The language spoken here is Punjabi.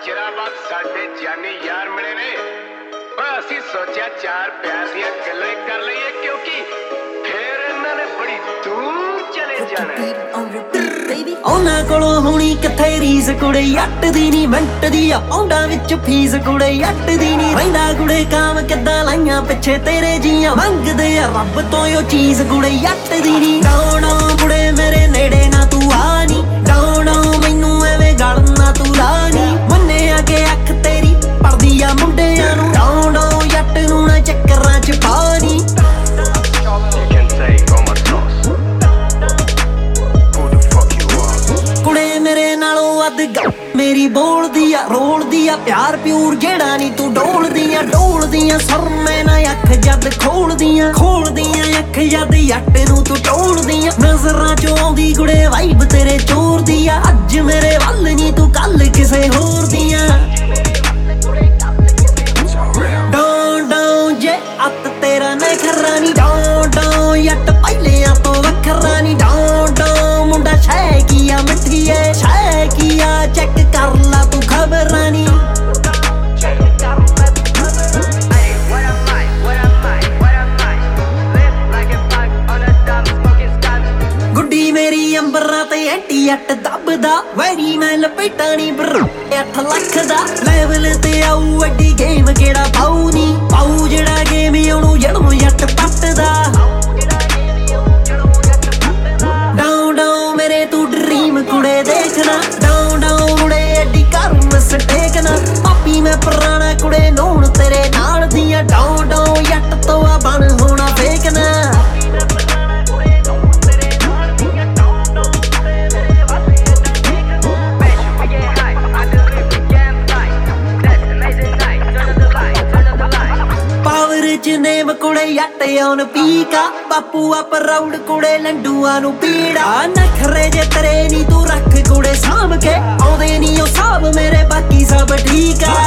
चिराबाद साडे जानी यार मिले ने असी सोचा चार प्यार दियां गल्लां कर लईए क्योंकि फिर इन्हां ने बड़ी दूर चले जाना ਉਹਨਾਂ ਕੋਲੋਂ ਹੋਣੀ ਕਿੱਥੇ ਰੀਸ ਕੁੜੇ ਯੱਟ ਦੀ ਨੀ ਮਿੰਟ ਦੀ ਆ ਪੌਂਡਾਂ ਵਿੱਚ ਫੀਸ ਕੁੜੇ ਯੱਟ ਦੀ ਨੀ ਰਹਿੰਦਾ ਕੁੜੇ ਕਾਮ ਕਿੱਦਾਂ ਲਾਈਆਂ ਪਿੱਛੇ ਤੇਰੇ ਜੀਆਂ ਮੰਗਦੇ ਆ ਰੱਬ ਤੋਂ ਉਹ ਚੀਜ਼ ਕੁੜੇ ਯੱਟ ਦੀ ਨੀ ਡਾਉਣਾ ਕੁੜੇ ਮੇਰੇ ਨੇੜੇ ਨਾ ਤੂੰ ਆ ਨੀ ਡਾਉਣਾ ਮੈਨੂੰ ਐਵੇਂ ਗਲ ਨਾ ਤੂੰ ਲਾ ਨੀ ਮੰਨੇ ਆ ਕੇ ਅੱਖ ਤੇਰੀ ਪੜਦੀ ਆ ਮੁੰਡਿਆਂ ਨੂੰ ਡਾਉਣਾ ਯੱਟ ਨੂੰ ਨਾ ਚੱਕਰਾਂ ਚ ਪਾ ਨੀ ਮੇਰੀ ਬੋਲਦੀ ਆ ਰੋਲਦੀ ਆ ਪਿਆਰ ਪਿਊਰ ਜਿਹੜਾ ਨੀ ਤੂੰ ਡੋਲਦੀਆਂ ਸਰਮੇ ਨਾ ਅੱਖ ਜਦ ਖੋਲਦੀਆਂ ਅੱਖ ਜਦ ਜੱਟ ਨੂੰ ਤੂੰ ਟੋਲਦੀਆਂ ਨਜ਼ਰਾਂ ਚੋਂ ਆਉਂਦੀ ਕੁੜੇ ਵਾਈਬ ਤੇਰੇ ਚੋਰ ਦੀ ਆ ਅੱਜ ਮੇਰੇ ਵੱਲ ਨੀ ਤੂੰ ਕੱਲ ਕਿਸੇ ਹੋਰ ਦੀਆਂ ਡਾਉਂ ਜੇ ਅੱਤ ਤੇਰਾ ਨਖਰਾ ਨੀ ਡਾਉਂ ਯੱਟ ਪਹਿਲਿਆਂ ਤੋਂ ਵੱਖਰਾ ਨੀ ਡਾਉਂ ਮੁੰਡਾ ਛੈ ਕੀ ਆ ਮਿੱਠੀਏ ਛੈ ਕੀ ਆ ਚੈੱਕ ਕਰ ਲਾ ਤੂੰ ਖਬਰਾਂ ਨੀ ਗੁੱਡੀ ਮੇਰੀ ਅੰਬਰਾਂ ਤੇ ਐਂਟੀ ਅੱਟ ਦੱਬਦਾ ਵੈਰੀ ਮੈਂ ਲਪੇਟਾਂ ਨੀ 8 ਲੱਖ ਦਾ ਲੈਵਲ ਤੇ ਆਊ ਅੱਡੀ ਗੇਮ ਕਿਹੜਾ ਪਾਊ ਨੀ ਪਾਊ ਜਿਹੜਾ ਗੇਮ ਉਹਨੂੰ ਜੜੋਂ ਜੱਟ ਪੱਟਦਾ ਡਾਉਂ ਮੇਰੇ ਤੂੰ ਡਰੀਮ ਕੁੜੇ ਦੇਖਣਾ ਡਾਉਂ ਕੁੜੇ ਐਡੀ ਕਰ ਮਸਟੇਕਣਾ ਪਾਪੀ ਮੈਂ ਪੁਰਾਣਾ ਕੁੜੇ ਨੋਣ ਤੇਰੇ ਨਾਲ ਦੀਆਂ ਡਾਉਂ ਜੱਟ ਤੋਂ ਆ ਬਣ ਹੋਣਾ ਫੇਕਣਾ ਨੇਮ ਕੁੜੇ ਯੱਟ ਆਉਣ ਪੀਕਾ ਬਾਪੂ ਆ ਪਰਾਉਡ ਕੁੜੇ ਲੰਡੂਆਂ ਨੂੰ ਪੀੜਾ ਨਖਰੇ ਜੇ ਤੇਰੇ ਨੀ ਤੂੰ ਰੱਖ ਕੁੜੇ ਸਾਂਭ ਕੇ ਆਉਂਦੇ ਨੀ ਉਹ ਸਾਬ ਮੇਰੇ ਬਾਕੀ ਸਭ ਠੀਕ ਆ